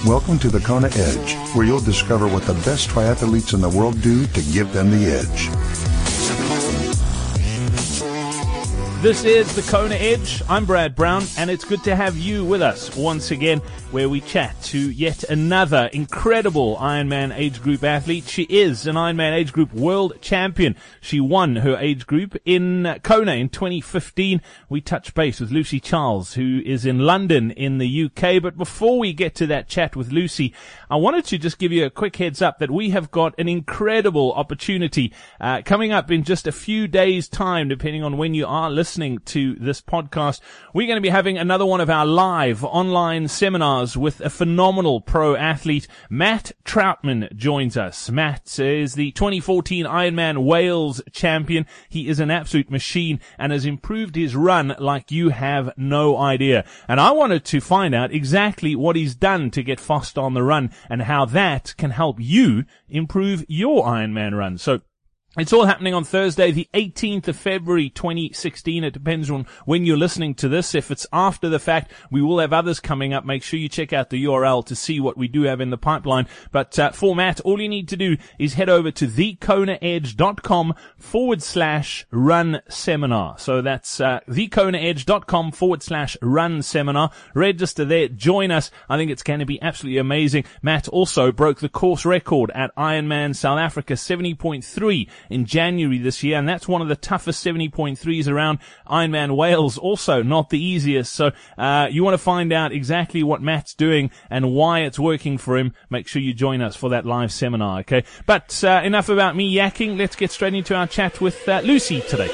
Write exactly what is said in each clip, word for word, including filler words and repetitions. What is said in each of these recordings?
Welcome to the Kona Edge, where you'll discover what the best triathletes in the world do to give them the edge. This is the Kona Edge. I'm Brad Brown, and it's good to have you with us once again, where we chat to yet another incredible Ironman age group athlete. She is an Ironman age group world champion. She won her age group in Kona in twenty fifteen. We touch base with Lucy Charles, who is in London in the U K. But before we get to that chat with Lucy, I wanted to just give you a quick heads up that we have got an incredible opportunity uh, coming up in just a few days' time, depending on when you are listening to this podcast. We're going to be having another one of our live online seminars with a phenomenal pro athlete. Matt Troutman joins us. Matt is the twenty fourteen Ironman Wales champion. He is an absolute machine and has improved his run like you have no idea. And I wanted to find out exactly what he's done to get fast on the run and how that can help you improve your Ironman run. So it's all happening on Thursday, the eighteenth of February, twenty sixteen. It depends on when you're listening to this. If it's after the fact, we will have others coming up. Make sure you check out the U R L to see what we do have in the pipeline. But uh, for Matt, all you need to do is head over to thekonaedge.com forward slash run seminar. So that's uh, thekonaedge.com forward slash run seminar. Register there. Join us. I think it's going to be absolutely amazing. Matt also broke the course record at Ironman South Africa, seventy point three. In January this year, and that's one of the toughest seventy point threes around. Ironman Wales also not the easiest. So uh you want to find out exactly what Matt's doing and why it's working for him. Make sure you join us for that live seminar, okay? But uh, enough about me yakking. Let's get straight into our chat with uh, Lucy today.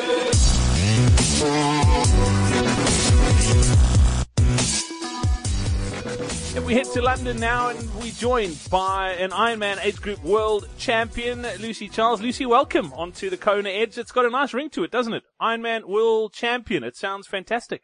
We head to London now, and we're joined by an Ironman age group world champion, Lucy Charles. Lucy, welcome onto the Kona Edge. It's got a nice ring to it, doesn't it? Ironman world champion. It sounds fantastic.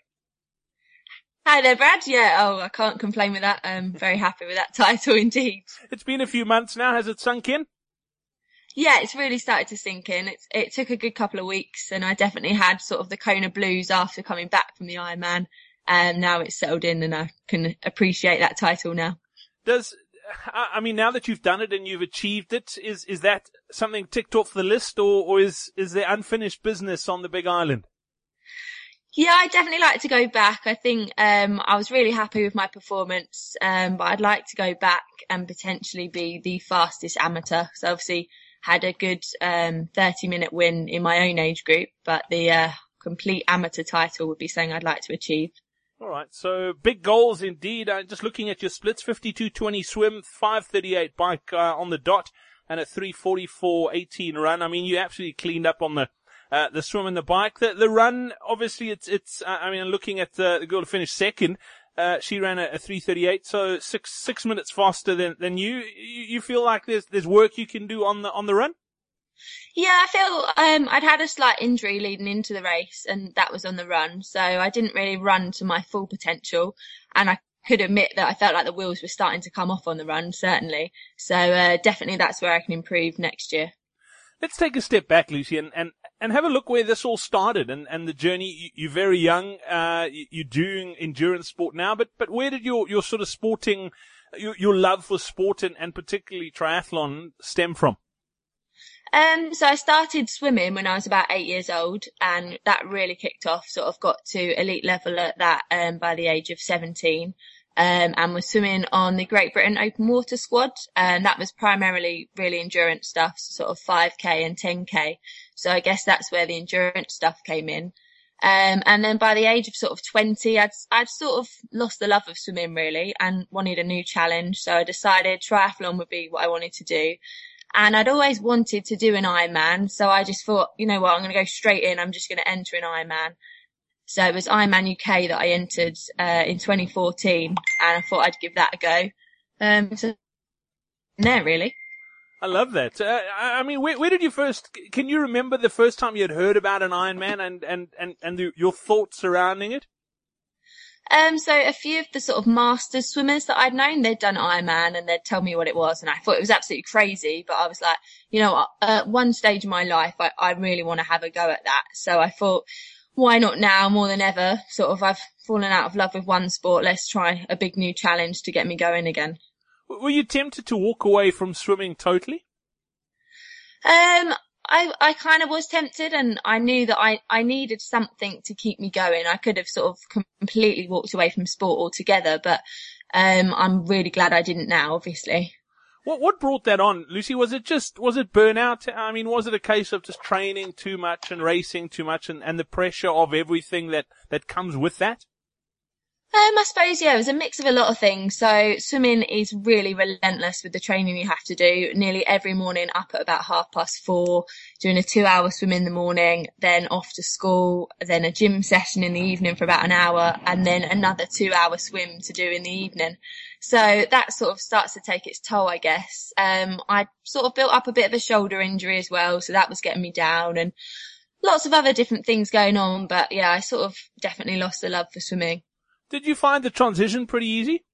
Hi there, Brad. Yeah, oh, I can't complain with that. I'm very happy with that title indeed. It's been a few months now. Has it sunk in? Yeah, it's really started to sink in. It's, it took a good couple of weeks, and I definitely had sort of the Kona blues after coming back from the Ironman. And now it's settled in, and I can appreciate that title now. Does, I mean, now that you've done it and you've achieved it, is, is that something ticked off the list, or, or is, is there unfinished business on the Big Island? Yeah, I'd definitely like to go back. I think, um, I was really happy with my performance, um, but I'd like to go back and potentially be the fastest amateur. So obviously had a good, um, thirty minute win in my own age group, but the, uh, complete amateur title would be something I'd like to achieve. All right, so big goals indeed. Uh, just looking at your splits, fifty-two twenty swim, five thirty-eight bike uh, on the dot, and a three forty-four eighteen run. I mean, you absolutely cleaned up on the uh, the swim and the bike. The the run, obviously, it's it's. Uh, I mean, looking at uh, the girl who finished second, uh, she ran a, a three thirty-eight, so six six minutes faster than than you. You, you feel like there's there's work you can do on the on the run? Yeah, I feel um I'd had a slight injury leading into the race, and that was on the run, so I didn't really run to my full potential, and I could admit that I felt like the wheels were starting to come off on the run, certainly. So uh, definitely that's where I can improve next year. Let's take a step back, Lucy, and, and, and have a look where this all started and, and the journey. You're very young, uh, you're doing endurance sport now, but, but where did your, your sort of sporting, your, your love for sport and, and particularly triathlon stem from? Um, so I started swimming when I was about eight years old, and that really kicked off, sort of got to elite level at that, um, by the age of seventeen, um, and was swimming on the Great Britain Open Water Squad. And that was primarily really endurance stuff, sort of five K and ten K. So I guess that's where the endurance stuff came in. Um, and then by the age of sort of twenty, I'd, I'd sort of lost the love of swimming really and wanted a new challenge. So I decided triathlon would be what I wanted to do. And I'd always wanted to do an Ironman, so I just thought, you know what, I'm going to go straight in. I'm just going to enter an Ironman. So it was Ironman U K that I entered uh, in twenty fourteen, and I thought I'd give that a go. Um, so there, really. I love that. Uh, I mean, where, where did you first? Can you remember the first time you had heard about an Ironman and and and and the, your thoughts surrounding it? Um, so a few of the sort of masters swimmers that I'd known, they'd done Ironman and they'd tell me what it was, and I thought it was absolutely crazy, but I was like, you know what, at one stage in my life, I, I really want to have a go at that. So I thought, why not now more than ever? Sort of, I've fallen out of love with one sport. Let's try a big new challenge to get me going again. Were you tempted to walk away from swimming totally? Um, I, I kind of was tempted, and I knew that I, I needed something to keep me going. I could have sort of completely walked away from sport altogether, but um, I'm really glad I didn't now, obviously. What what brought that on, Lucy? Was it just, was it burnout? I mean, was it a case of just training too much and racing too much and, and the pressure of everything that, that comes with that? Um, I suppose, yeah, it was a mix of a lot of things. So swimming is really relentless with the training you have to do. Nearly every morning up at about half past four, doing a two hour swim in the morning, then off to school, then a gym session in the evening for about an hour, and then another two hour swim to do in the evening. So that sort of starts to take its toll, I guess. Um, I sort of built up a bit of a shoulder injury as well, so that was getting me down, and lots of other different things going on. But yeah, I sort of definitely lost the love for swimming. Did you find the transition pretty easy?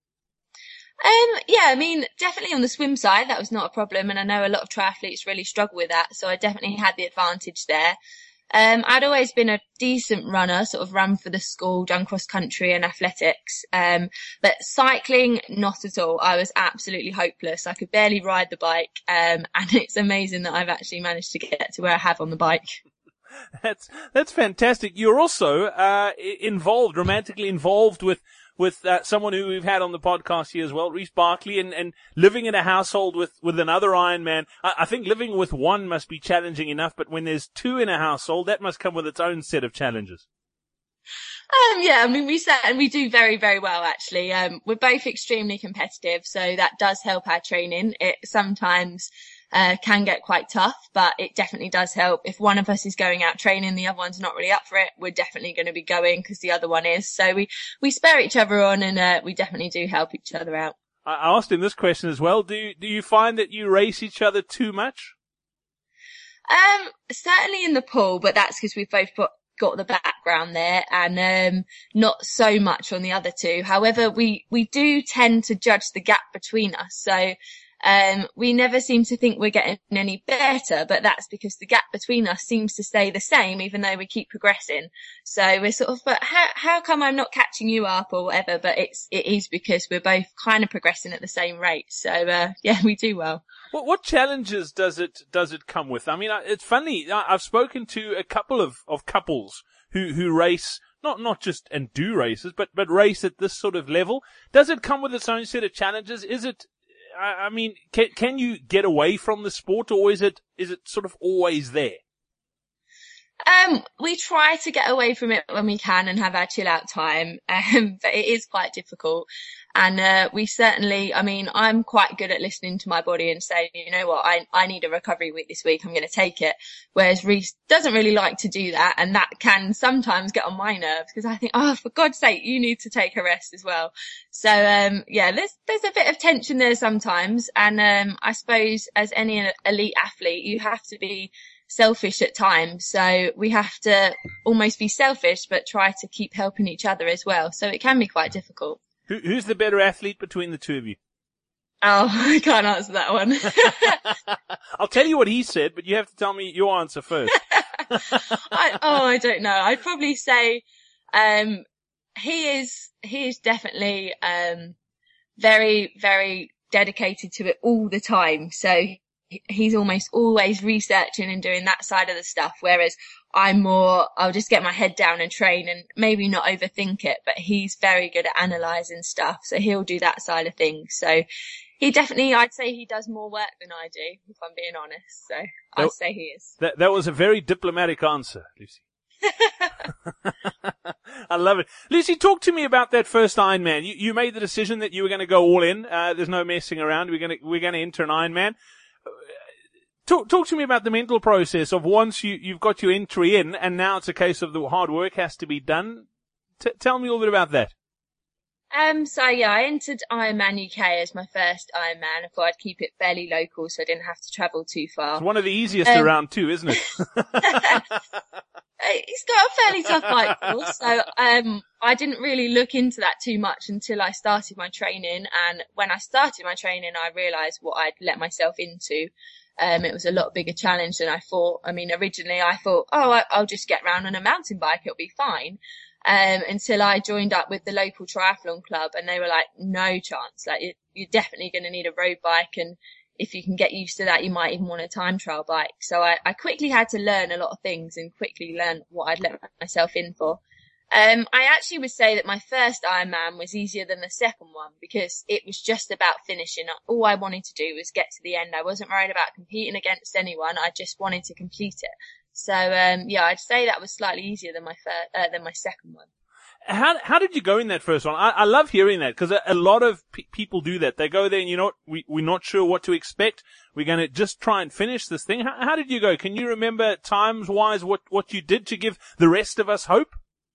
Um, yeah, I mean, definitely on the swim side, that was not a problem. And I know a lot of triathletes really struggle with that. So I definitely had the advantage there. Um, I'd always been a decent runner, sort of run for the school, done cross country and athletics. Um, but cycling, not at all. I was absolutely hopeless. I could barely ride the bike. Um, and it's amazing that I've actually managed to get to where I have on the bike. That's that's fantastic. You're also uh involved, romantically involved with with uh, someone who we've had on the podcast here as well, Reece Barkley, and, and living in a household with with another Ironman. I, I think living with one must be challenging enough, but when there's two in a household, that must come with its own set of challenges. Um, yeah, I mean, we set, and we do very, very well, actually. Um, we're both extremely competitive, so that does help our training. It sometimes Uh, can get quite tough, but it definitely does help. If one of us is going out training, the other one's not really up for it, we're definitely going to be going because the other one is. So we, we spare each other on, and uh, we definitely do help each other out. I asked him this question as well. Do, do you find that you race each other too much? Um, certainly in the pool, but that's because we've both got, got the background there, and um, not so much on the other two. However, we, we do tend to judge the gap between us. So Um, we never seem to think we're getting any better, but that's because the gap between us seems to stay the same, even though we keep progressing. So we're sort of, but how, how come I'm not catching you up or whatever? But it's, it is because we're both kind of progressing at the same rate. So, uh, yeah, we do well. What, what challenges does it, does it come with? I mean, it's funny. I've spoken to a couple of, of couples who, who race, not, not just and do races, but, but race at this sort of level. Does it come with its own set of challenges? Is it, I mean, can, can you get away from the sport, or is it, is it sort of always there? Um, we try to get away from it when we can and have our chill out time. Um, but it is quite difficult. And, uh, we certainly, I mean, I'm quite good at listening to my body and saying, you know what, I, I need a recovery week this week. I'm going to take it. Whereas Reece doesn't really like to do that. And that can sometimes get on my nerves because I think, oh, for God's sake, you need to take a rest as well. So, um, yeah, there's, there's a bit of tension there sometimes. And, um, I suppose as any elite athlete, you have to be selfish at times. So we have to almost be selfish, but try to keep helping each other as well. So it can be quite difficult. Who, who's the better athlete between the two of you? Oh, I can't answer that one. I'll tell you what he said, but you have to tell me your answer first. I, oh, I don't know. I'd probably say, um, he is, he is definitely, um, very, very dedicated to it all the time. So he's almost always researching and doing that side of the stuff. Whereas I'm more, I'll just get my head down and train and maybe not overthink it, but he's very good at analysing stuff. So he'll do that side of things. So he definitely, I'd say he does more work than I do, if I'm being honest. So I'd that, say he is. That, that was a very diplomatic answer, Lucy. I love it. Lucy, talk to me about that first Ironman. You, you made the decision that you were going to go all in. Uh, there's no messing around. We're going to, we're going to enter an Ironman. Talk, talk to me about the mental process of once you, you've got your entry in and now it's a case of the hard work has to be done. T- tell me a little bit about that. Um, so yeah, I entered Ironman U K as my first Ironman. I thought I'd keep it fairly local so I didn't have to travel too far. It's one of the easiest um, around too, isn't it? It's got a fairly tough bike course, so um, I didn't really look into that too much until I started my training. And when I started my training, I realised what I'd let myself into. Um, it was a lot bigger challenge than I thought. I mean, originally I thought, oh, I, I'll just get round on a mountain bike. It'll be fine. Um, until I joined up with the local triathlon club, and they were like, no chance. Like, you're, you're definitely going to need a road bike. And if you can get used to that, you might even want a time trial bike. So I, I quickly had to learn a lot of things and quickly learn what I'd let myself in for. Um, I actually would say that my first Ironman was easier than the second one because it was just about finishing. All I wanted to do was get to the end. I wasn't worried about competing against anyone. I just wanted to complete it. So, um, yeah, I'd say that was slightly easier than my first, uh, than my second one. How how did you go in that first one? I, I love hearing that because a, a lot of pe- people do that. They go there and, you know what, we, we're not sure what to expect. We're going to just try and finish this thing. How, how did you go? Can you remember times-wise what, what you did to give the rest of us hope?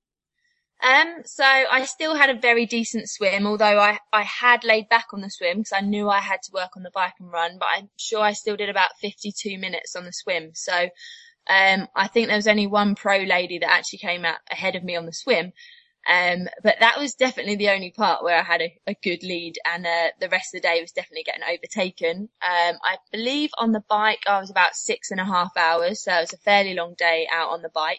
Um, so I still had a very decent swim, although I, I had laid back on the swim because I knew I had to work on the bike and run, but I'm sure I still did about fifty-two minutes on the swim. So, um, I think there was only one pro lady that actually came out ahead of me on the swim. Um, but that was definitely the only part where I had a, a good lead, and, uh, the rest of the day was definitely getting overtaken. Um, I believe on the bike I was about six and a half hours. So it was a fairly long day out on the bike.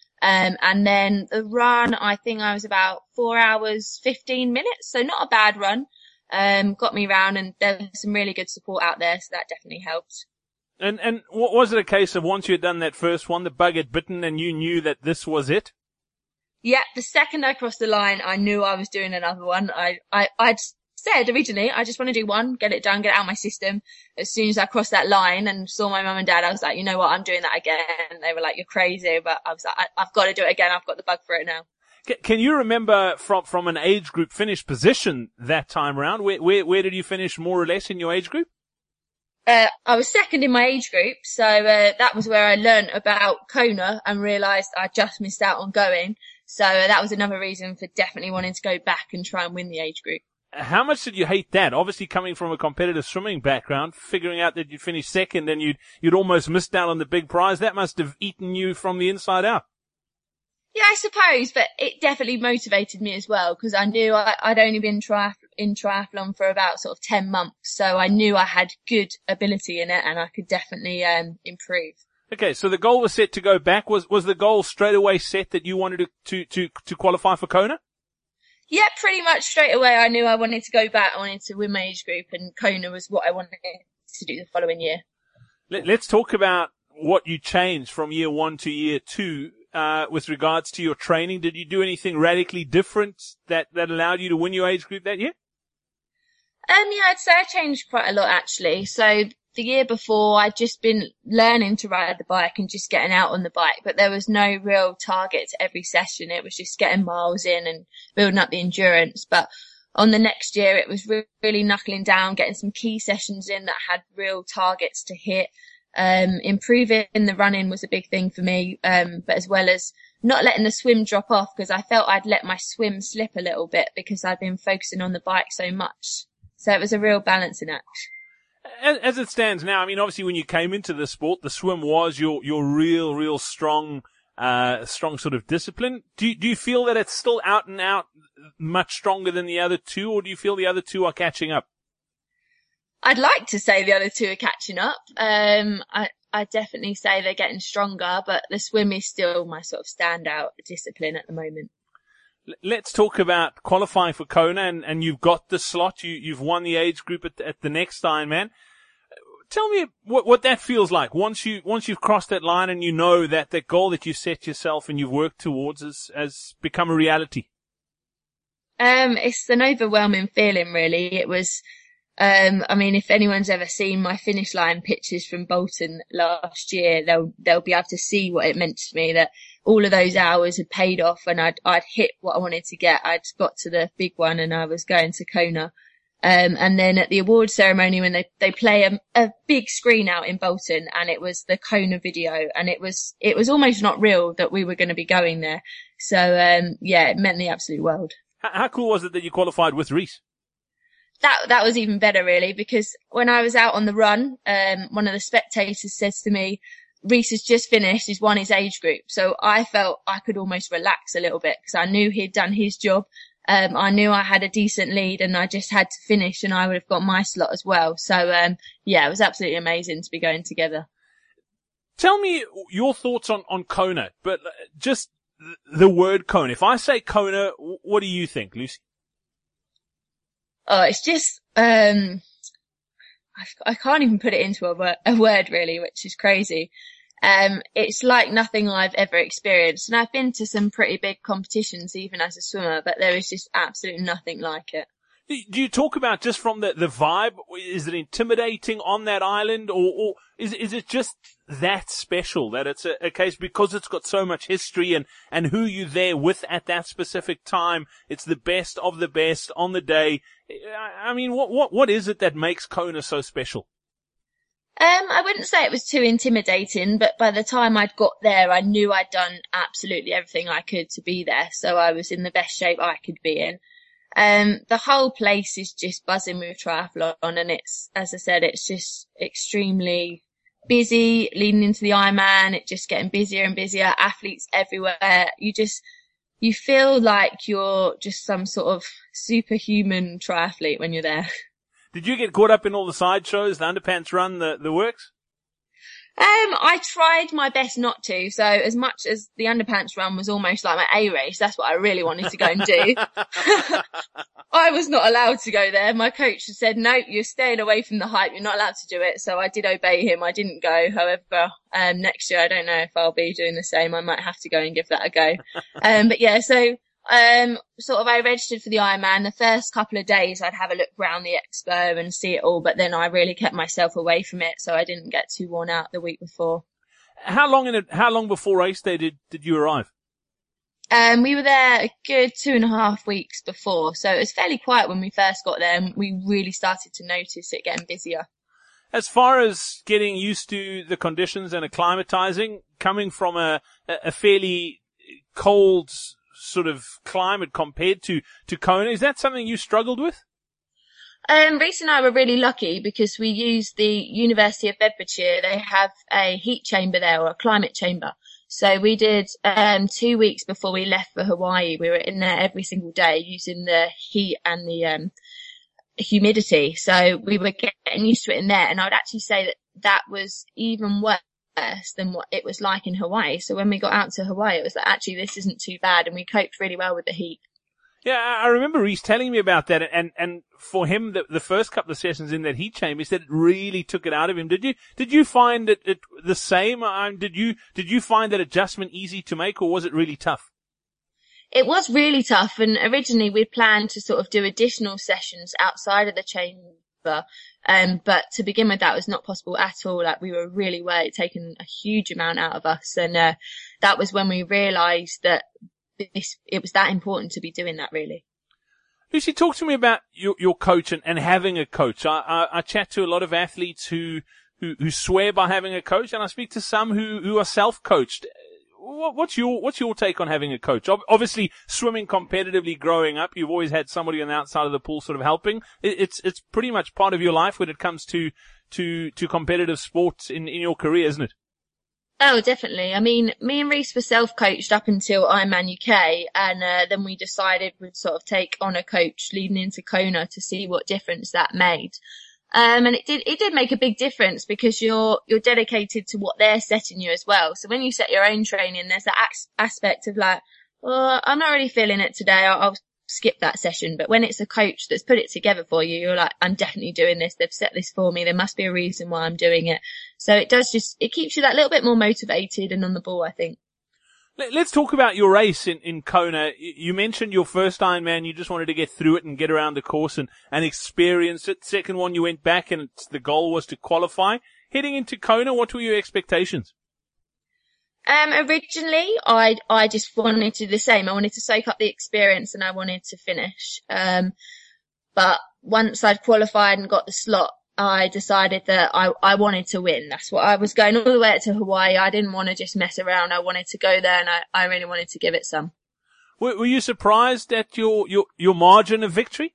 Um, and then the run, I think I was about four hours, fifteen minutes. So not a bad run. Um, got me round, and there was some really good support out there. So that definitely helped. And, and was it a case of once you had done that first one, the bug had bitten and you knew that this was it? Yeah. The second I crossed the line, I knew I was doing another one. I, I, I'd said originally, I just want to do one, get it done, get it out of my system. As soon as I crossed that line and saw my mum and dad, I was like, you know what, I'm doing that again. And they were like, you're crazy. But I was like, I, I've got to do it again. I've got the bug for it now. Can you remember from, from an age group finish position that time around? Where, where, where did you finish more or less in your age group? Uh, I was second in my age group. So, uh, that was where I learned about Kona and realised I just missed out on going. So uh, that was another reason for definitely wanting to go back and try and win the age group. How much did you hate that? Obviously coming from a competitive swimming background, figuring out that you'd finished second and you'd, you'd almost missed out on the big prize, that must have eaten you from the inside out. Yeah, I suppose, but it definitely motivated me as well because I knew I, I'd only been triath- in triathlon for about sort of ten months. So I knew I had good ability in it and I could definitely, um, improve. Okay, so the goal was set to go back. Was, was the goal straight away set that you wanted to, to, to, to qualify for Kona? Yeah, pretty much straight away. I knew I wanted to go back. I wanted to win my age group, and Kona was what I wanted to do the following year. Let, let's talk about what you changed from year one to year two, uh, with regards to your training. Did you do anything radically different that, that allowed you to win your age group that year? Um, yeah, I'd say I changed quite a lot actually. So the year before, I'd just been learning to ride the bike and just getting out on the bike, but there was no real target to every session. It was just getting miles in and building up the endurance. But on the next year, it was really knuckling down, getting some key sessions in that had real targets to hit. Um, improving the running was a big thing for me, um, but as well as not letting the swim drop off because I felt I'd let my swim slip a little bit because I'd been focusing on the bike so much. So it was a real balancing act. As, as it stands now, I mean, obviously when you came into the sport, the swim was your, your real, real strong, uh, strong sort of discipline. Do you, do you feel that it's still out and out much stronger than the other two, or do you feel the other two are catching up? I'd like to say the other two are catching up. Um, I, I definitely say they're getting stronger, but the swim is still my sort of standout discipline at the moment. Let's talk about qualifying for Kona, and, and you've got the slot. You, you've won the age group at, at the next Ironman. Tell me what, what that feels like once you, once you've crossed that line and you know that the goal that you set yourself and you've worked towards has, has become a reality. Um, it's an overwhelming feeling, really. It was, um, I mean, if anyone's ever seen my finish line pictures from Bolton last year, they'll, they'll be able to see what it meant to me, that all of those hours had paid off and I'd, I'd hit what I wanted to get. I'd got to the big one and I was going to Kona. Um, and then at the award ceremony when they, they play a, a big screen out in Bolton and it was the Kona video and it was, it was almost not real that we were going to be going there. So, um, yeah, it meant the absolute world. How, how cool was it that you qualified with Reece? That, that was even better really, because when I was out on the run, um, one of the spectators says to me, Reece has just finished, he's won his age group. So I felt I could almost relax a little bit because I knew he'd done his job. um, I knew I had a decent lead and I just had to finish and I would have got my slot as well. So, um, yeah, it was absolutely amazing to be going together. Tell me your thoughts on, on Kona, but just the word Kona. If I say Kona, what do you think, Lucy? Oh, it's just, um, I, I can't even put it into a word, a word really, which is crazy. Um, it's like nothing I've ever experienced. And I've been to some pretty big competitions even as a swimmer, but there is just absolutely nothing like it. Do you talk about just from the, the vibe? Is it intimidating on that island, or, or is, is it just that special that it's a, a case because it's got so much history and, and who you're there with at that specific time? It's the best of the best on the day. I mean, what, what, what is it that makes Kona so special? Um, I wouldn't say it was too intimidating, but by the time I'd got there, I knew I'd done absolutely everything I could to be there. So I was in the best shape I could be in. Um, the whole place is just buzzing with triathlon, and it's, as I said, it's just extremely busy leading into the Ironman. It's just getting busier and busier, athletes everywhere. You just, you feel like you're just some sort of superhuman triathlete when you're there. Did you get caught up in all the sideshows, the underpants run, the, the works? Um, I tried my best not to. So as much as the underpants run was almost like my A race, that's what I really wanted to go and do. I was not allowed to go there. My coach said, no, you're staying away from the hype. You're not allowed to do it. So I did obey him. I didn't go. However, um, next year, I don't know if I'll be doing the same. I might have to go and give that a go. Um, but yeah, so, um, sort of I registered for the Ironman. The first couple of days I'd have a look around the expo and see it all, but then I really kept myself away from it so I didn't get too worn out the week before. How long in a, how long before race day did, did you arrive? Um, we were there a good two and a half weeks before, so it was fairly quiet when we first got there and we really started to notice it getting busier. As far as getting used to the conditions and acclimatizing, coming from a, a fairly cold sort of climate compared to, to Kona, is that something you struggled with? Um, Reese and I were really lucky because we used the University of Bedfordshire. They have a heat chamber there, or a climate chamber. So we did, um, two weeks before we left for Hawaii. We were in there every single day using the heat and the, um, humidity. So we were getting used to it in there. And I would actually say that that was even worse than what it was like in Hawaii. So when we got out to Hawaii, it was like, actually, this isn't too bad. And we coped really well with the heat. Yeah, I remember Reese telling me about that, and, and for him, the, the first couple of sessions in that heat chamber, he said it really took it out of him. Did you, did you find it, it the same? Um, did you, did you find that adjustment easy to make, or was it really tough? It was really tough, and originally we'd planned to sort of do additional sessions outside of the chamber, um, but to begin with, that was not possible at all. Like, we were really worried, taking a huge amount out of us, and uh, that was when we realised that This, it was that important to be doing that, really. Lucy, talk to me about your, your coach and, and having a coach. I, I, I chat to a lot of athletes who, who, who swear by having a coach, and I speak to some who, who are self-coached. What, what's your, what's your take on having a coach? Obviously, swimming competitively growing up, you've always had somebody on the outside of the pool sort of helping. It, it's, it's pretty much part of your life when it comes to, to, to competitive sports in, in your career, isn't it? Oh, definitely. I mean, me and Reese were self-coached up until Ironman U K, and uh, then we decided we'd sort of take on a coach leading into Kona to see what difference that made. Um, and it did, it did make a big difference because you're, you're dedicated to what they're setting you as well. So when you set your own training, there's that aspect of like, well, I'm not really feeling it today. I'll, I'll skip that session. But when it's a coach that's put it together for you, you're like, I'm definitely doing this. They've set this for me. There must be a reason why I'm doing it. So it does just, it keeps you that little bit more motivated and on the ball, I think. Let's talk about your race in, in Kona. You mentioned your first Ironman. You just wanted to get through it and get around the course and, and experience it. Second one, you went back and the goal was to qualify. Heading into Kona, what were your expectations? Um, originally, I, I just wanted to do the same. I wanted to soak up the experience and I wanted to finish. Um, but once I'd qualified and got the slot, I decided that I, I wanted to win. That's what I was going all the way out to Hawaii. I didn't want to just mess around. I wanted to go there and I, I really wanted to give it some. Were, were you surprised at your, your, your margin of victory?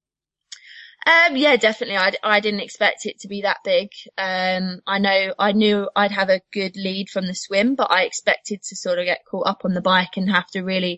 Um, yeah, definitely. I, I didn't expect it to be that big. Um, I know, I knew I'd have a good lead from the swim, but I expected to sort of get caught up on the bike and have to really,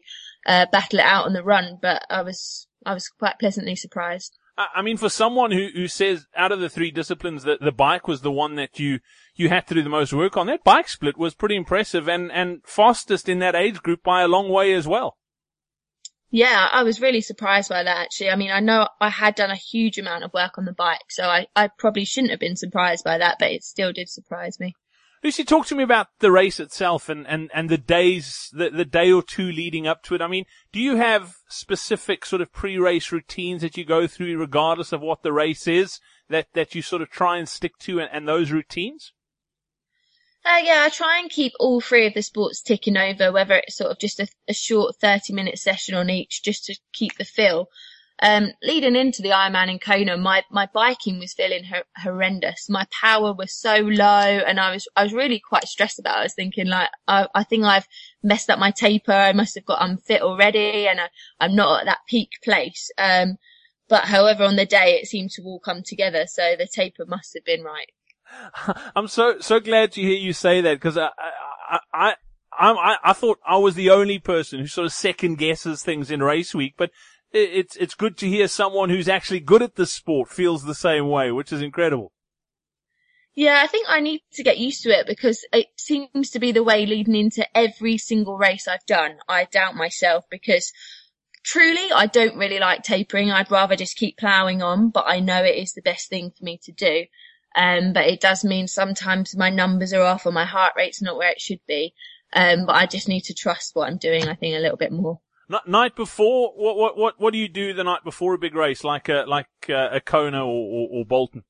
uh, battle it out on the run. But I was, I was quite pleasantly surprised. I mean, for someone who, who says out of the three disciplines that the bike was the one that you, you had to do the most work on, that bike split was pretty impressive and, and fastest in that age group by a long way as well. Yeah, I was really surprised by that, actually. I mean, I know I had done a huge amount of work on the bike, so I, I probably shouldn't have been surprised by that, but it still did surprise me. Lucy, talk to me about the race itself and, and, and the days, the, the day or two leading up to it. I mean, do you have specific sort of pre-race routines that you go through regardless of what the race is that, that you sort of try and stick to and, and those routines? Uh, yeah, I try and keep all three of the sports ticking over, whether it's sort of just a, a short thirty minute session on each just to keep the feel. Um, leading into the Ironman in Kona, my, my biking was feeling ho- horrendous. My power was so low and I was, I was really quite stressed about it. I was thinking like, I, I think I've messed up my taper. I must have got unfit already and I, I'm not at that peak place. Um, but however, on the day it seemed to all come together. So the taper must have been right. I'm so, so glad to hear you say that because I, I, I, I, I thought I was the only person who sort of second guesses things in race week, but It's, it's good to hear someone who's actually good at this sport feels the same way, which is incredible. Yeah, I think I need to get used to it because it seems to be the way leading into every single race I've done. I doubt myself because truly I don't really like tapering. I'd rather just keep ploughing on, but I know it is the best thing for me to do. Um, but it does mean sometimes my numbers are off or my heart rate's not where it should be. Um, but I just need to trust what I'm doing, I think, a little bit more. Night before, what, what, what, what do you do the night before a big race, like a, like a, a Kona or, or, or Bolton?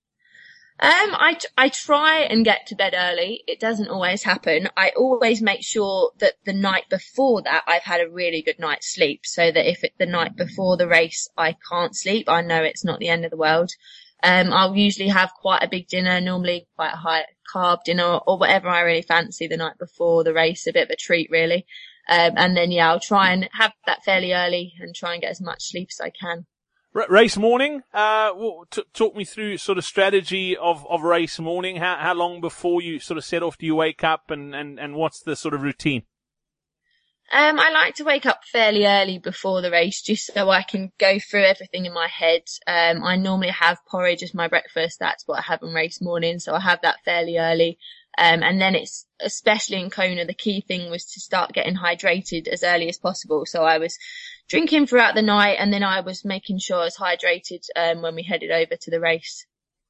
Um, I, I try and get to bed early. It doesn't always happen. I always make sure that the night before that I've had a really good night's sleep so that if it, the night before the race I can't sleep, I know it's not the end of the world. Um, I'll usually have quite a big dinner, normally quite a high carb dinner or, or whatever I really fancy the night before the race, a bit of a treat really. Um, and then, yeah, I'll try and have that fairly early and try and get as much sleep as I can. R- race morning, uh, t- talk me through sort of strategy of, of race morning. How, how long before you sort of set off do you wake up and, and, and what's the sort of routine? Um, I like to wake up fairly early before the race just so I can go through everything in my head. Um, I normally have porridge as my breakfast. That's what I have on race morning. So I have that fairly early. Um, and then it's, especially in Kona, the key thing was to start getting hydrated as early as possible. So I was drinking throughout the night and then I was making sure I was hydrated, um, when we headed over to the race.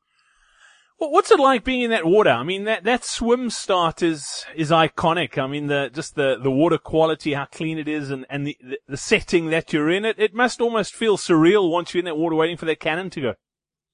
Well, what's it like being in that water? I mean, that, that swim start is, is iconic. I mean, the, just the, the water quality, how clean it is and, and the, the, the setting that you're in. It, it must almost feel surreal once you're in that water waiting for that cannon to go.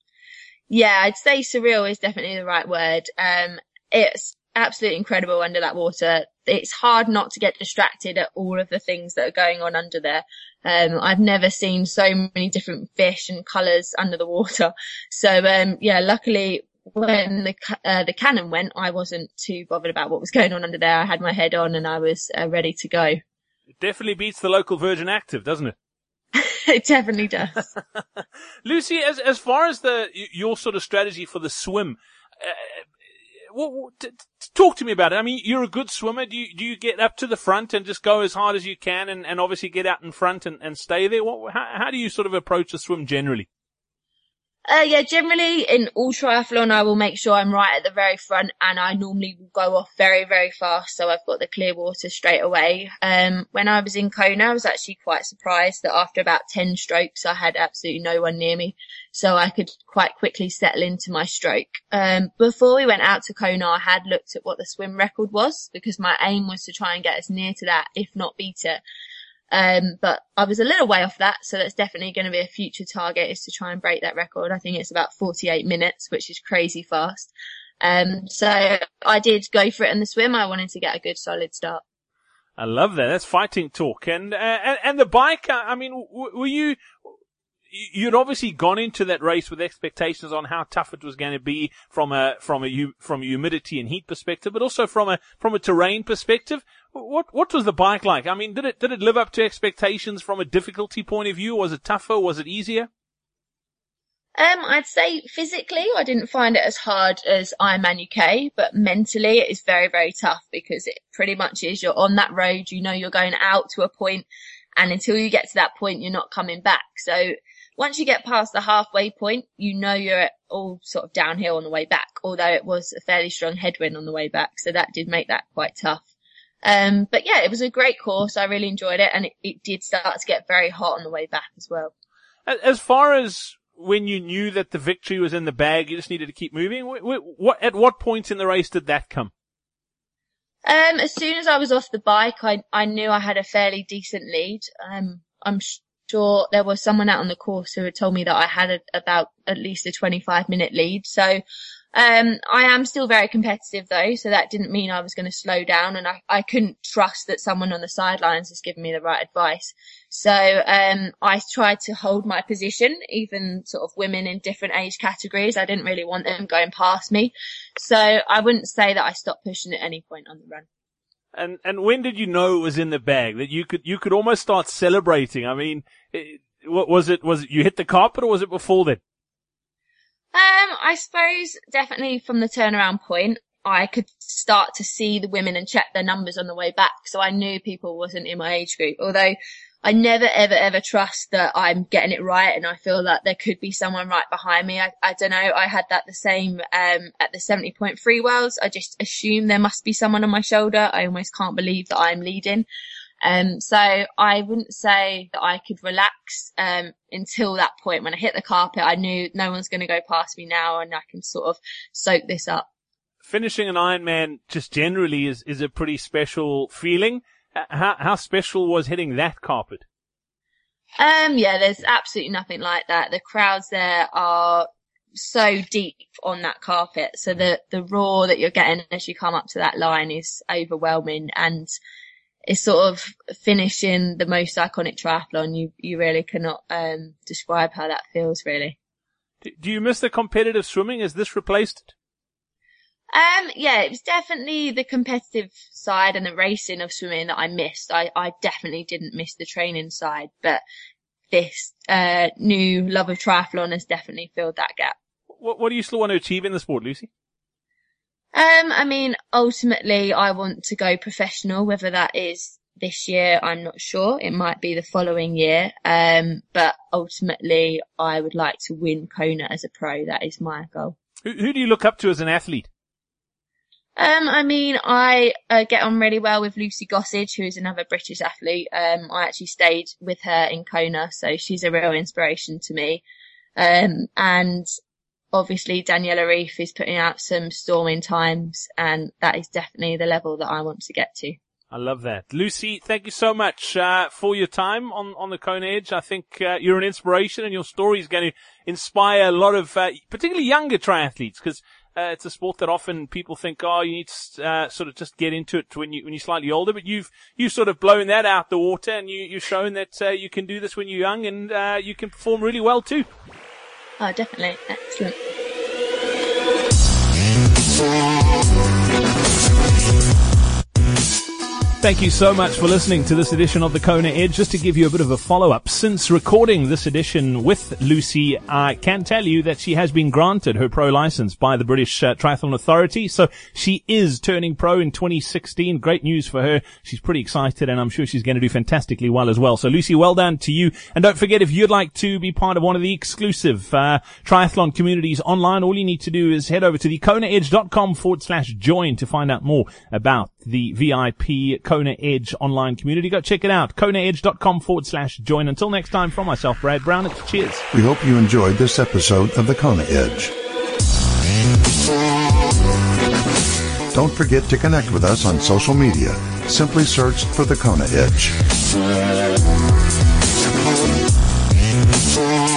Yeah, I'd say surreal is definitely the right word. Um, It's absolutely incredible under that water. It's hard not to get distracted at all of the things that are going on under there. Um, I've never seen so many different fish and colours under the water. So, um, yeah, luckily when the, uh, the cannon went, I wasn't too bothered about what was going on under there. I had my head on and I was uh, ready to go. It definitely beats the local Virgin Active, doesn't it? It definitely does. Lucy, as, as far as the, your sort of strategy for the swim, uh, Well, t- t- talk to me about it. I mean, you're a good swimmer. Do you, do you get up to the front and just go as hard as you can and, and obviously get out in front and, and stay there? What, how, how do you sort of approach the swim generally? Uh, yeah, generally in all triathlon, I will make sure I'm right at the very front and I normally will go off very, very fast. So I've got the clear water straight away. Um, when I was in Kona, I was actually quite surprised that after about ten strokes, I had absolutely no one near me. So I could quite quickly settle into my stroke. Um, before we went out to Kona, I had looked at what the swim record was because my aim was to try and get as near to that, if not beat it. Um, but I was a little way off that, so that's definitely going to be a future target is to try and break that record. I think it's about forty-eight minutes, which is crazy fast. Um, so I did go for it in the swim. I wanted to get a good solid start. I love that. That's fighting talk. And, uh, and, and the bike, I mean, w- were you, you'd obviously gone into that race with expectations on how tough it was going to be from a, from a, from a humidity and heat perspective, but also from a, from a terrain perspective. What, what was the bike like? I mean, did it, did it live up to expectations from a difficulty point of view? Was it tougher? Was it easier? Um, I'd say physically, I didn't find it as hard as Ironman U K, but mentally it is very, very tough because it pretty much is you're on that road, you know, you're going out to a point And until you get to that point, you're not coming back. So once you get past the halfway point, you know you're all sort of downhill on the way back, although it was a fairly strong headwind on the way back. So that did make that quite tough. Um, but yeah, it was a great course. I really enjoyed it. And it, it did start to get very hot on the way back as well. As far as when you knew that the victory was in the bag, you just needed to keep moving. What, what, at what point in the race did that come? Um, as soon as I was off the bike, I, I knew I had a fairly decent lead. Um, I'm sure there was someone out on the course who had told me that I had a, about at least a twenty-five minute lead. So, um, I am still very competitive though. So that didn't mean I was going to slow down, and I, I couldn't trust that someone on the sidelines was giving me the right advice. So, um, I tried to hold my position, even sort of women in different age categories. I didn't really want them going past me. So I wouldn't say that I stopped pushing at any point on the run. And, and when did you know it was in the bag, that you could, you could almost start celebrating? I mean, it, what was it, was it you hit the carpet, or was it before then? Um, I suppose definitely from the turnaround point, I could start to see the women and check their numbers on the way back. So I knew people wasn't in my age group, although I never, ever, ever trust that I'm getting it right, and I feel that there could be someone right behind me. I, I don't know. I had that the same um at the seventy point three Worlds. I just assume there must be someone on my shoulder. I almost can't believe that I'm leading. Um, so I wouldn't say that I could relax um until that point. When I hit the carpet, I knew no one's going to go past me now, and I can sort of soak this up. Finishing an Ironman just generally is is a pretty special feeling. How, how special was hitting that carpet? Um, yeah, there's absolutely nothing like that. The crowds there are so deep on that carpet. So the, the roar that you're getting as you come up to that line is overwhelming, and it's sort of finishing the most iconic triathlon. You, you really cannot, um, describe how that feels, really. Do you miss the competitive swimming? Has this replaced it? Um, yeah, it was definitely the competitive side and the racing of swimming that I missed. I, I definitely didn't miss the training side, but this, uh, new love of triathlon has definitely filled that gap. What, what do you still want to achieve in the sport, Lucy? Um, I mean, ultimately I want to go professional, whether that is this year, I'm not sure. It might be the following year. Um, but ultimately I would like to win Kona as a pro. That is my goal. Who, who do you look up to as an athlete? Um, I mean, I uh, get on really well with Lucy Gossage, who is another British athlete. Um, I actually stayed with her in Kona, so she's a real inspiration to me. Um, and obviously Daniela Ryf is putting out some storming times, and that is definitely the level that I want to get to. I love that. Lucy, thank you so much uh, for your time on, on the Kona Edge. I think uh, you're an inspiration, and your story is going to inspire a lot of uh, particularly younger triathletes, because Uh, it's a sport that often people think, oh, you need to uh, sort of just get into it when you when you're slightly older. But you've you've sort of blown that out the water, and you you've shown that uh, you can do this when you're young, and uh, you can perform really well too. Oh, definitely, excellent. Thank you so much for listening to this edition of the Kona Edge. Just to give you a bit of a follow-up, since recording this edition with Lucy, I can tell you that she has been granted her pro license by the British uh, Triathlon Authority. So she is turning pro in twenty sixteen. Great news for her. She's pretty excited, and I'm sure she's going to do fantastically well as well. So Lucy, well done to you. And don't forget, if you'd like to be part of one of the exclusive uh, triathlon communities online, all you need to do is head over to the konaedge.com forward slash join to find out more about the V I P Kona Edge online community. Go check it out. konaedge.com forward slash join. Until next time, from myself, Brad Brown, it's cheers. We hope you enjoyed this episode of the Kona Edge. Don't forget to connect with us on social media. Simply search for the Kona Edge.